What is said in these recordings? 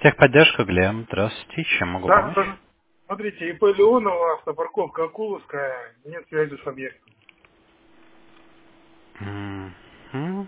Техподдержка, Глеб. Здравствуйте, чем могу Да, помочь? смотрите, ИП Леонова, автопарковка Акуловская, нет связи с объектом. Мгм.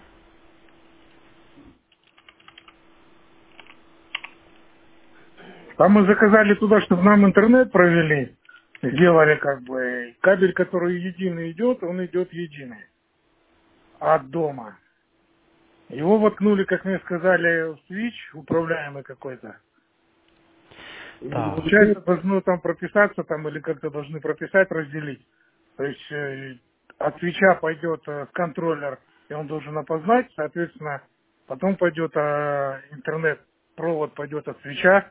Там мы заказали туда, чтобы нам интернет провели, сделали как бы, кабель, который единый идет, он идет единый от дома. Его воткнули, как мне сказали, в свич управляемый какой-то. И Так, получается, должно там прописаться, там, или как-то должны прописать, разделить. То есть от свеча пойдет в контроллер, и он должен опознать, соответственно, потом пойдет интернет, провод пойдет от свеча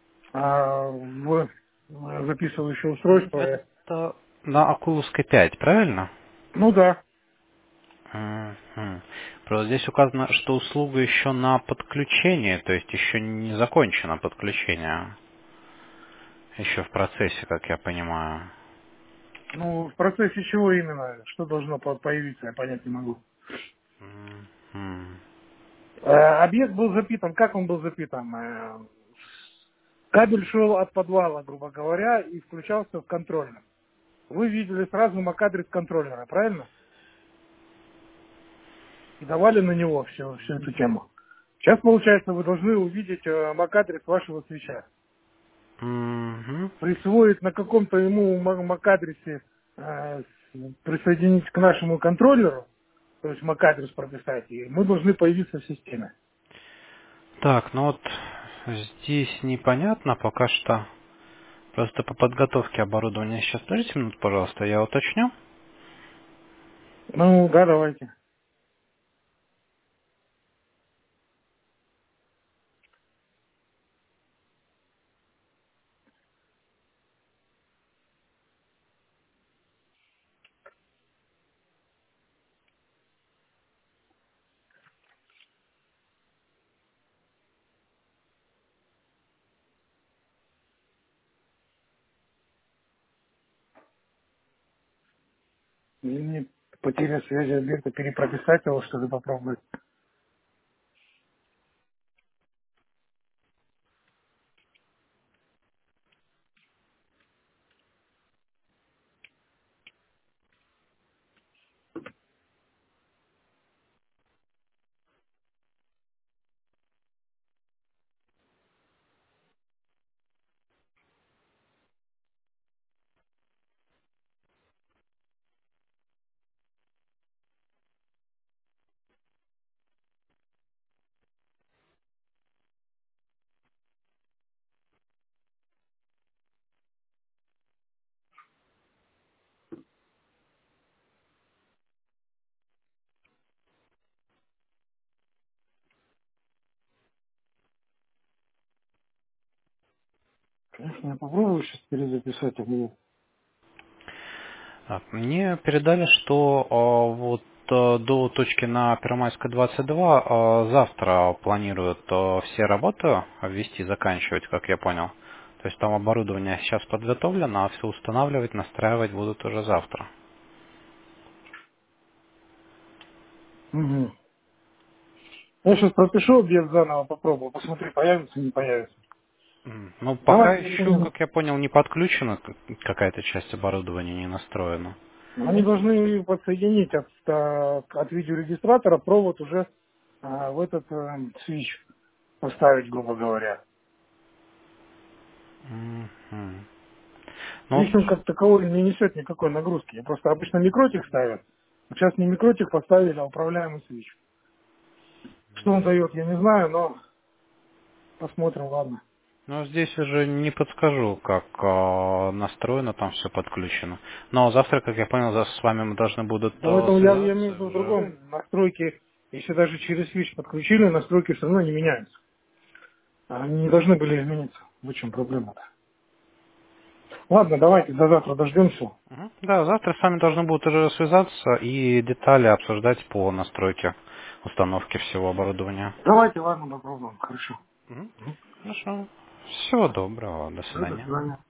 в записывающее устройство. это на Окуловской 5, правильно? Ну да. Мгм. Просто здесь указано, что услуга еще на подключение, то есть еще не закончено подключение. Еще в процессе, как я понимаю. Ну, в процессе чего именно? Что должно появиться, я понять не могу. Мгм. Объект был запитан. Как он был запитан? Кабель шел от подвала, грубо говоря, и включался в контроллер. Вы видели сразу MAC-адрес контроллера, правильно? И давали на него всю эту тему. Сейчас, получается, вы должны увидеть MAC-адрес вашего свеча. Мгм. Присвоить на каком-то ему MAC-адресе, присоединить к нашему контроллеру, то есть MAC-адрес прописать, и мы должны появиться в системе. Так, ну вот здесь непонятно пока что. Просто по подготовке оборудования. Сейчас, подождите минуту, пожалуйста, я уточню. Ну, да, давайте. Мне потеря связи объекта, перепрописать его, что ли, попробовать. Конечно, я попробую сейчас перезаписать объект. Так, мне передали, что вот до точки на Первомайской 22 завтра планируют все работы ввести, заканчивать, как я понял. То есть там оборудование сейчас подготовлено, а все устанавливать, настраивать будут уже завтра. Угу. Я сейчас пропишу объект заново, попробую, посмотрю, появится, не появится. Ну, пока Давайте еще, еще. как я понял, не подключена какая-то часть оборудования, не настроена. Они должны подсоединить от видеорегистратора провод уже в этот свич поставить, грубо говоря. Мгм. Ну, вот, Свич он как таковой не несет никакой нагрузки. Просто обычно микротик ставят. Сейчас не микротик поставили, а управляемый свич. Что он дает, я не знаю, но посмотрим, ладно. ну, здесь уже не подскажу, как настроено, там все подключено. Но завтра, как я понял, с вами мы должны будут Но в этом я имею в связаться виду в уже. другом. Настройки, если даже через свич подключили, настройки все равно не меняются. Они не должны были измениться. В чем проблема-то? Ладно, давайте до завтра дождемся. Мгм. Да, завтра с вами должны будут уже связаться и детали обсуждать по настройке установки всего оборудования. Давайте, ладно, попробуем. Хорошо. Мгм. Хорошо. Всего доброго. До Да, до свидания. свидания.